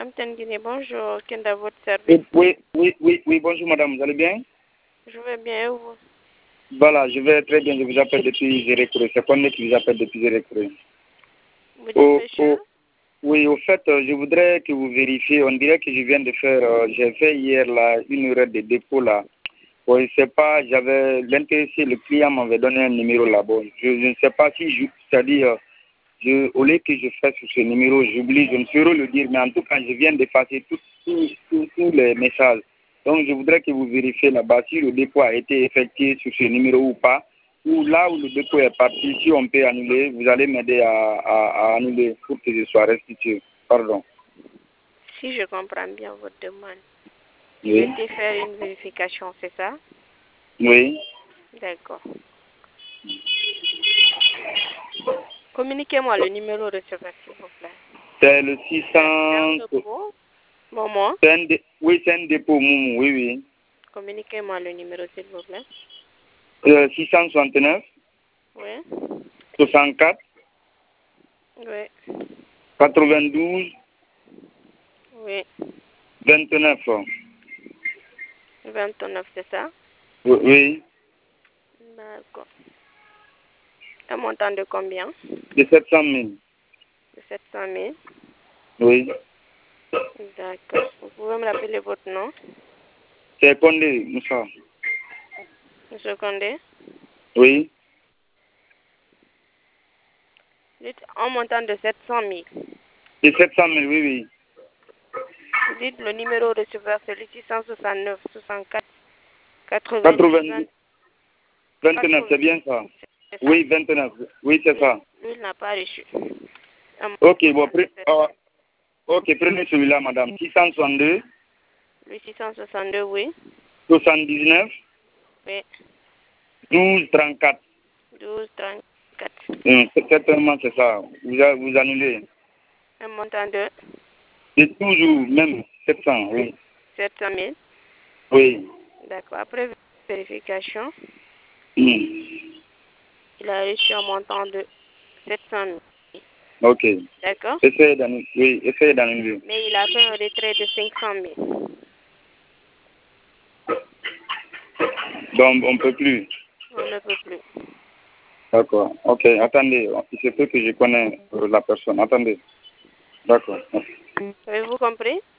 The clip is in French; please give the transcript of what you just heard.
Amten Guinée, bonjour. Kenda, votre service. Oui, bonjour madame, vous allez bien? Je vais bien, et vous? Voilà, je vais très bien, je vous appelle depuis Zérécouré. C'est Condé qui vous appelle depuis Zérécouré. Vous dites, monsieur? Oui, au fait, je voudrais que vous vérifiez, on dirait que je viens de faire, j'ai fait hier là, une heure de dépôt là. Bon, je ne sais pas, j'avais l'intéressé, le client m'avait donné un numéro là-bas. Je ne sais pas si, c'est-à-dire, au lieu que je fasse sur ce numéro, j'oublie, je ne saurais le dire, mais en tout cas, je viens d'effacer tous les messages. Donc, je voudrais que vous vérifiez là-bas si le dépôt a été effectué sur ce numéro ou pas, ou là où le dépôt est parti, si on peut annuler, vous allez m'aider à annuler pour que je sois restitué. Pardon. Si je comprends bien votre demande, Oui. vous souhaitez faire une vérification, c'est ça? Oui. D'accord. Communiquez-moi le numéro de receveur, s'il vous plaît. C'est le 600... Moment. Oui, c'est un dépôt, Moumou, oui. Communiquez-moi le numéro, s'il vous plaît. 669. Oui. 64. Oui. 92. Oui. 29. 29, c'est ça? Oui. D'accord. Un montant de combien? De 700 000. De 700 000. Oui. D'accord. Vous pouvez me rappeler votre nom? C'est Condé, Moussa. Monsieur Condé? Oui. Dites un montant de 700 000. De 700 000, oui. Vous dites le numéro receveur, c'est le 669 64 90 29, c'est bien ça? Oui, 29. Oui, c'est ça. Lui, il n'a pas reçu. Ok, bon, prenez celui-là, madame. 662. Le 662, oui. 79. Oui. 12 34. 12 34. Certainement, c'est ça. Vous annulez. Un montant de? C'est toujours même 700, oui. 700 000? Oui. D'accord. Après vérification, il a reçu un montant de 700 000. Ok. D'accord. Essayez d'annuler. Mais il a fait un retrait de 500 000. Donc, on ne peut plus. On ne peut plus. D'accord. Ok, attendez. Il se peut que je connais la personne. Attendez. D'accord. Avez-vous compris?